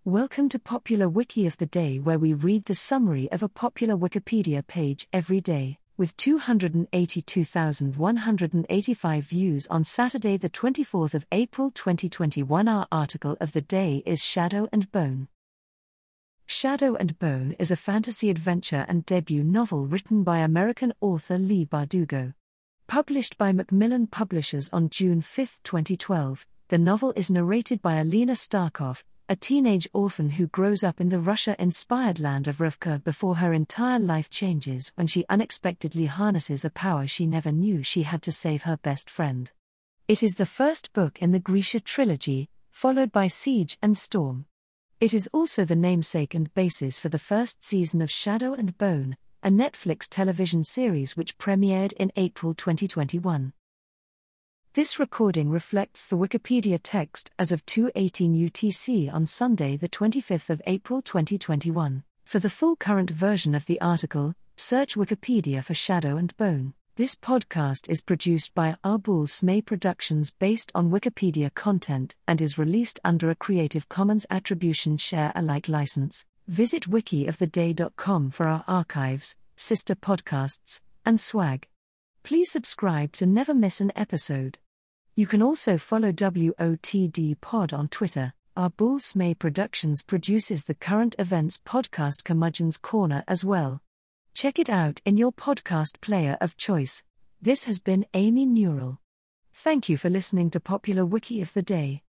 Welcome to Popular Wiki of the Day, where we read the summary of a popular Wikipedia page every day, with 282,185 views on Saturday the 24th of April 2021. Our article of the day is Shadow and Bone. Shadow and Bone is a fantasy adventure and debut novel written by American author Leigh Bardugo. Published by Macmillan Publishers on June 5, 2012, the novel is narrated by Alina Starkov, a teenage orphan who grows up in the Russia-inspired land of Rivka before her entire life changes when she unexpectedly harnesses a power she never knew she had to save her best friend. It is the first book in the Grisha trilogy, followed by Siege and Storm. It is also the namesake and basis for the first season of Shadow and Bone, a Netflix television series which premiered in April 2021. This recording reflects the Wikipedia text as of 2:18 UTC on Sunday the 25th of April 2021. For the full current version of the article, search Wikipedia for Shadow and Bone. This podcast is produced by Arbul Smay Productions based on Wikipedia content and is released under a Creative Commons Attribution Share Alike license. Visit wikioftheday.com for our archives, sister podcasts, and swag. Please subscribe to never miss an episode. You can also follow WOTD Pod on Twitter. Arbul Smay Productions produces the current events podcast Curmudgeon's Corner as well. Check it out in your podcast player of choice. This has been Amy Newell. Thank you for listening to Popular Wiki of the Day.